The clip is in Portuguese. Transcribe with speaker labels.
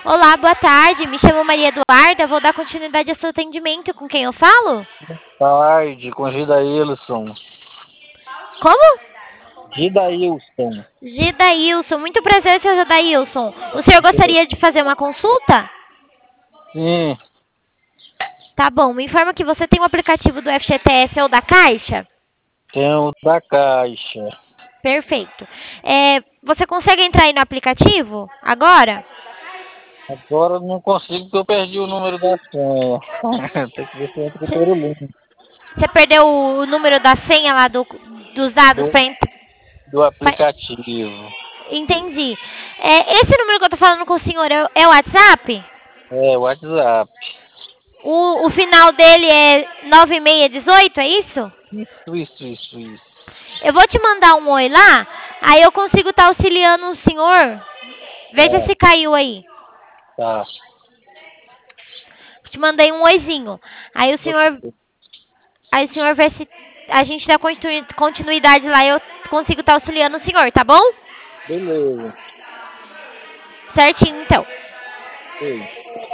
Speaker 1: Olá, boa tarde. Me chamo Maria Eduarda. Vou dar continuidade ao seu atendimento. Com quem eu falo?
Speaker 2: Tarde, com Gidaílson.
Speaker 1: Como?
Speaker 2: Gidaílson.
Speaker 1: Gidaílson. Muito prazer, seu Gidaílson. O senhor gostaria de fazer uma consulta?
Speaker 2: Sim,
Speaker 1: Tá bom. Me informa que você tem o aplicativo do FGTS ou da Caixa?
Speaker 2: tem o da Caixa.
Speaker 1: Perfeito. Você consegue entrar aí no aplicativo agora?
Speaker 2: Agora eu não consigo porque eu perdi o número da senha. Tem que ver se entra pelo link
Speaker 1: Você perdeu o número da senha lá dos dados
Speaker 2: do,
Speaker 1: para entrar?
Speaker 2: do aplicativo.
Speaker 1: Entendi. Esse número que eu tô falando com o senhor é o WhatsApp?
Speaker 2: É, WhatsApp.
Speaker 1: O final dele é 9618, é isso?
Speaker 2: Isso.
Speaker 1: Eu vou te mandar um oi lá, aí eu consigo estar auxiliando o senhor. Veja
Speaker 2: Tá,
Speaker 1: se caiu aí.
Speaker 2: tá.
Speaker 1: Te mandei um oizinho. Aí o senhor vê se a gente dá continuidade lá e eu consigo estar auxiliando o senhor, tá bom?
Speaker 2: Beleza.
Speaker 1: Certinho, então.
Speaker 2: Sim.